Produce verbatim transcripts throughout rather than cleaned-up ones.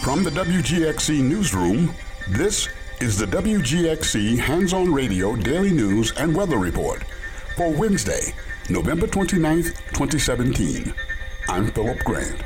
From the W G X C Newsroom, this is the W G X C Hands-On Radio Daily News and Weather Report for Wednesday, November twenty-ninth, twenty seventeen. I'm Philip Grant.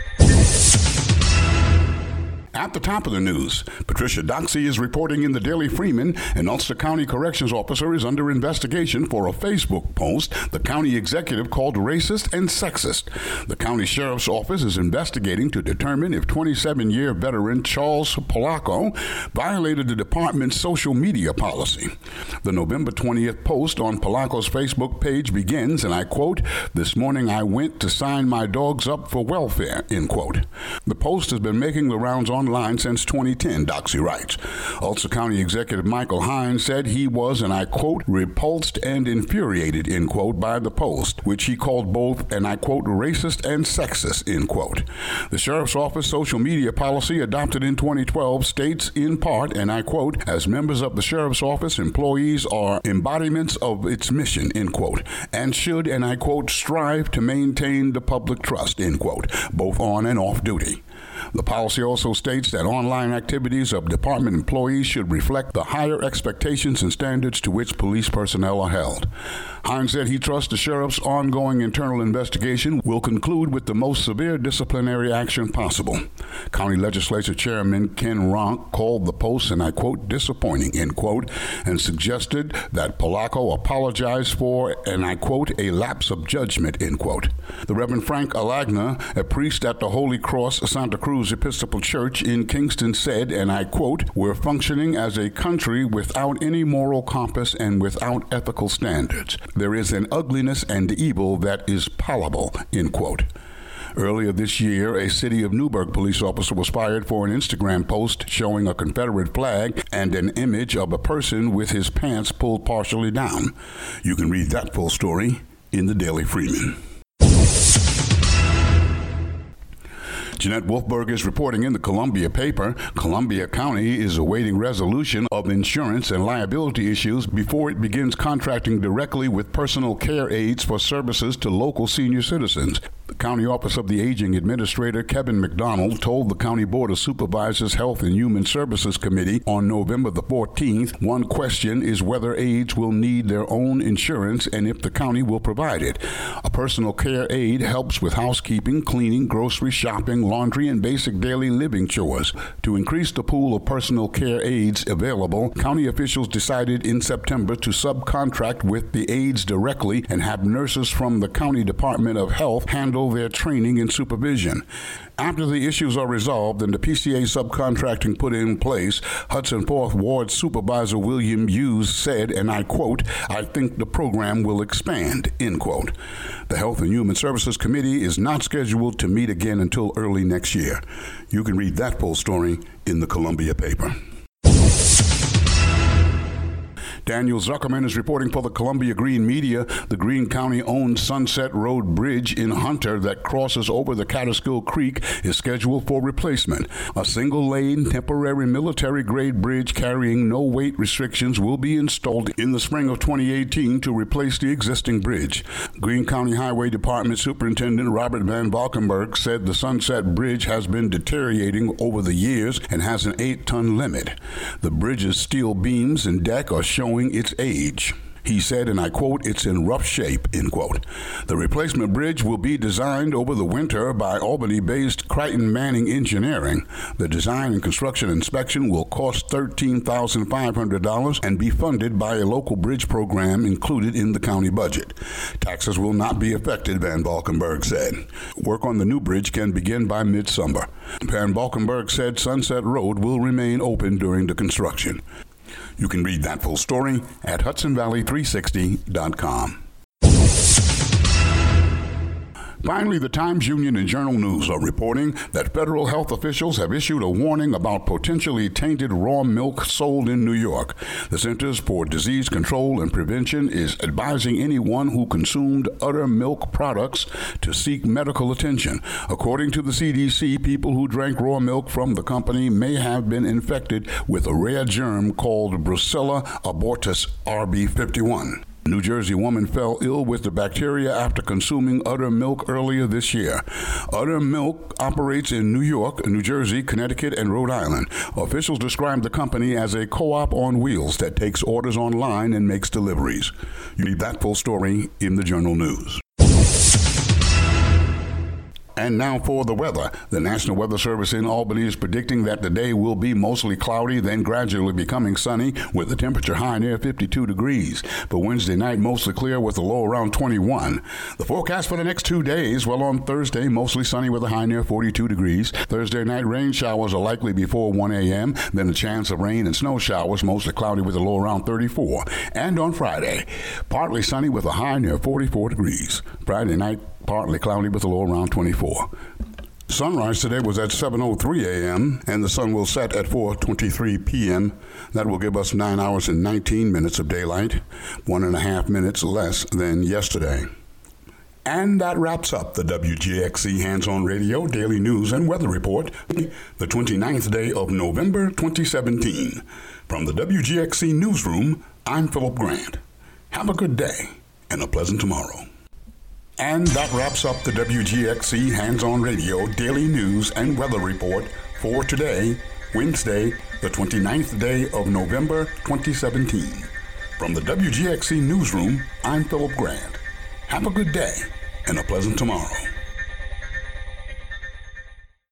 At the top of the news, Patricia Doxey is reporting in the Daily Freeman an Ulster County Corrections officer is under investigation for a Facebook post the county executive called racist and sexist. The county sheriff's office is investigating to determine if twenty-seven-year veteran Charles Polacco violated the department's social media policy. The November twentieth post on Polacco's Facebook page begins, and I quote, "This morning I went to sign my dogs up for welfare," end quote. The post has been making the rounds on online since twenty ten, Doxey writes. Ulster County Executive Michael Hines said he was, and I quote, "repulsed and infuriated," end quote, by the post, which he called both, and I quote, "racist and sexist," end quote. The Sheriff's Office social media policy adopted in twenty twelve states in part, and I quote, "as members of the Sheriff's Office, employees are embodiments of its mission," end quote, and should, and I quote, "strive to maintain the public trust," end quote, both on and off duty. The policy also states that online activities of department employees should reflect the higher expectations and standards to which police personnel are held. Hines said he trusts the sheriff's ongoing internal investigation will conclude with the most severe disciplinary action possible. County Legislature Chairman Ken Ronk called the post, and I quote, "disappointing," end quote, and suggested that Polacco apologize for, and I quote, "a lapse of judgment," end quote. The Reverend Frank Alagna, a priest at the Holy Cross Santa Cruz Episcopal Church in Kingston, said, and I quote, "we're functioning as a country without any moral compass and without ethical standards. There is an ugliness and evil that is palpable," end quote. Earlier this year, a City of Newburgh police officer was fired for an Instagram post showing a Confederate flag and an image of a person with his pants pulled partially down. You can read that full story in the Daily Freeman. Jeanette Wolfberg is reporting in the Columbia paper. Columbia County is awaiting resolution of insurance and liability issues before it begins contracting directly with personal care aides for services to local senior citizens. The County Office of the Aging Administrator, Kevin McDonald, told the County Board of Supervisors Health and Human Services Committee on November the fourteenth, one question is whether aides will need their own insurance and if the county will provide it. A personal care aide helps with housekeeping, cleaning, grocery shopping, laundry, and basic daily living chores. To increase the pool of personal care aides available, county officials decided in September to subcontract with the aides directly and have nurses from the County Department of Health handle their training and supervision. After the issues are resolved and the P C A subcontracting put in place, Hudson Fourth Ward Supervisor William Hughes said, and I quote, "I think the program will expand," end quote. The Health and Human Services Committee is not scheduled to meet again until early next year. You can read that full story in the Columbia paper. Daniel Zuckerman is reporting for the Columbia Green Media. The Greene County-owned Sunset Road Bridge in Hunter that crosses over the Catskill Creek is scheduled for replacement. A single-lane, temporary military-grade bridge carrying no weight restrictions will be installed in the spring of twenty eighteen to replace the existing bridge. Greene County Highway Department Superintendent Robert Van Valkenburg said the Sunset Bridge has been deteriorating over the years and has an eight-ton limit. The bridge's steel beams and deck are showing its age. He said, and I quote, "it's in rough shape," end quote. The replacement bridge will be designed over the winter by Albany-based Crichton Manning Engineering. The design and construction inspection will cost thirteen thousand five hundred dollars and be funded by a local bridge program included in the county budget. Taxes will not be affected, Van Valkenburg said. Work on the new bridge can begin by midsummer. Van Valkenburg said Sunset Road will remain open during the construction. You can read that full story at Hudson Valley three sixty dot com. Finally, the Times-Union and Journal News are reporting that federal health officials have issued a warning about potentially tainted raw milk sold in New York. The Centers for Disease Control and Prevention is advising anyone who consumed udder milk products to seek medical attention. According to the C D C, people who drank raw milk from the company may have been infected with a rare germ called Brucella abortus R B fifty-one. A New Jersey woman fell ill with the bacteria after consuming udder milk earlier this year. Udder Milk operates in New York, New Jersey, Connecticut, and Rhode Island. Officials describe the company as a co-op on wheels that takes orders online and makes deliveries. You need that full story in the Journal News. And now for the weather. The National Weather Service in Albany is predicting that the day will be mostly cloudy, then gradually becoming sunny with the temperature high near fifty-two degrees. For Wednesday night, mostly clear with a low around twenty-one. The forecast for the next two days, well, on Thursday, mostly sunny with a high near forty-two degrees. Thursday night, rain showers are likely before one a.m., then a chance of rain and snow showers, mostly cloudy with a low around thirty-four. And on Friday, partly sunny with a high near forty-four degrees. Friday night, partly cloudy with a low around twenty-four. Sunrise today was at seven oh three a.m. and the sun will set at four twenty-three p.m. That will give us nine hours and nineteen minutes of daylight, one and a half minutes less than yesterday. And that wraps up the W G X C Hands-On Radio Daily News and Weather Report, the twenty-ninth day of November twenty seventeen. From the W G X C Newsroom, I'm Philip Grant. Have a good day and a pleasant tomorrow. And that wraps up the W G X C Hands-On Radio Daily News and Weather Report for today, Wednesday, the twenty-ninth day of November twenty seventeen. From the W G X C Newsroom, I'm Philip Grant. Have a good day and a pleasant tomorrow.